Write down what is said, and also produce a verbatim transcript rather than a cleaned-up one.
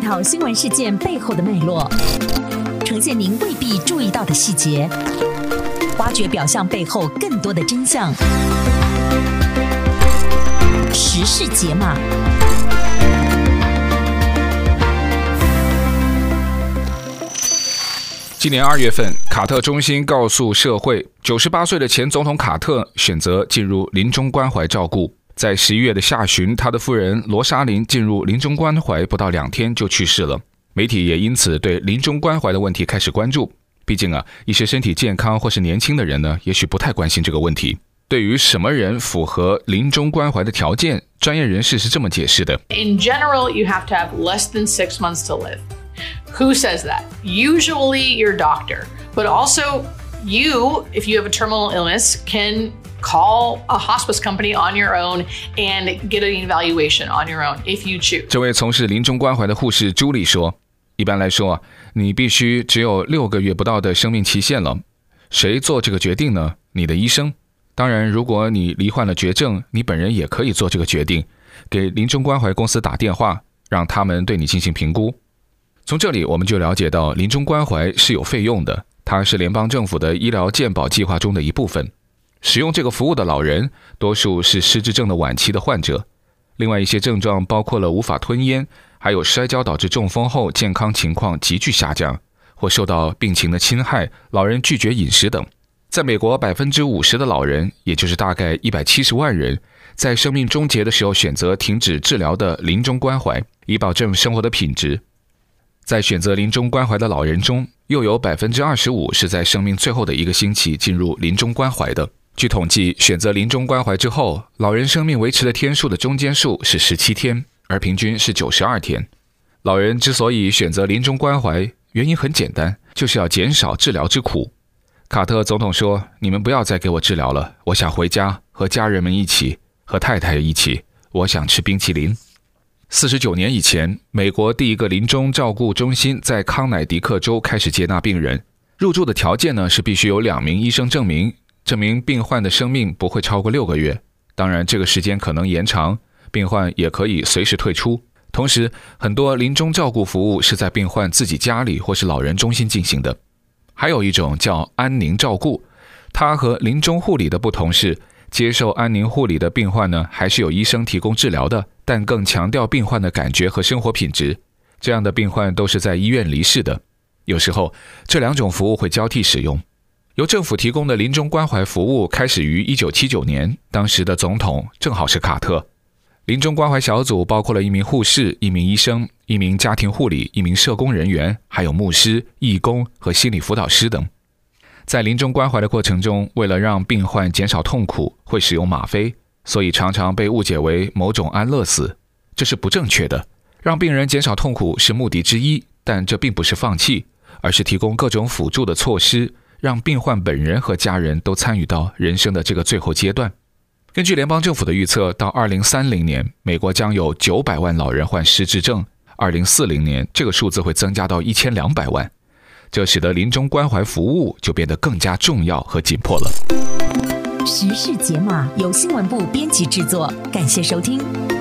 讨新闻事件背后的脉络，呈现您未必注意到的细节，挖掘表象背后更多的真相。时事解码。 今年二月份，卡特中心告诉社会，九十八岁的前总统卡特选择进入临终关怀照顾。在十一月的下旬，他的夫人罗莎琳进入临终关怀不到两天就去世了。媒体也因此对临终关怀的问题开始关注。毕竟啊，一些身体健康或是年轻的人呢，也许不太关心这个问题。对于什么人符合临终关怀的条件，专业人士是这么解释的。 In general, you have to have less than six months to live. Who says that? Usually your doctor, but also you, if you have a terminal illness, can call a hospice company on your own and get an evaluation on your own if you choose. 这位从事临终关怀的护士朱莉说，一般来说啊，你必须只有六个月不到的生命期限了。谁做这个决定呢？你的医生。当然，如果你罹患了绝症，你本人也可以做这个决定，给临终关怀公司打电话，让他们对你进行评估。从这里我们就了解到，临终关怀是有费用的，它是联邦政府的医疗健保计划中的一部分。使用这个服务的老人，多数是失智症的晚期的患者。另外一些症状包括了无法吞咽，还有摔跤导致中风后健康情况急剧下降，或受到病情的侵害，老人拒绝饮食等。在美国 百分之五十 的老人，也就是大概一百七十万人，在生命终结的时候选择停止治疗的临终关怀，以保证生活的品质。在选择临终关怀的老人中，又有 百分之二十五 是在生命最后的一个星期进入临终关怀的。据统计，选择临终关怀之后，老人生命维持的天数的中间数是十七天，而平均是九十二天。老人之所以选择临终关怀，原因很简单，就是要减少治疗之苦。卡特总统说，你们不要再给我治疗了，我想回家和家人们一起，和太太一起，我想吃冰淇淋。四十九年以前，美国第一个临终照顾中心在康乃狄克州开始接纳病人。入住的条件呢，是必须有两名医生证明，证明病患的生命不会超过六个月。当然，这个时间可能延长，病患也可以随时退出。同时，很多临终照顾服务是在病患自己家里或是老人中心进行的。还有一种叫安宁照顾，它和临终护理的不同是，接受安宁护理的病患呢，还是有医生提供治疗的，但更强调病患的感觉和生活品质。这样的病患都是在医院离世的。有时候，这两种服务会交替使用。由政府提供的临终关怀服务开始于一九七九年，当时的总统正好是卡特。临终关怀小组包括了一名护士、一名医生、一名家庭护理、一名社工人员，还有牧师、义工和心理辅导师等。在临终关怀的过程中，为了让病患减少痛苦，会使用吗啡，所以常常被误解为某种安乐死，这是不正确的。让病人减少痛苦是目的之一，但这并不是放弃，而是提供各种辅助的措施，让病患本人和家人都参与到人生的这个最后阶段。根据联邦政府的预测，到二零三零年，美国将有九百万老人患失智症，二零四零年这个数字会增加到一千两百万。这使得临终关怀服务就变得更加重要和紧迫了。 时事解码由新闻部编辑制作，感谢收听。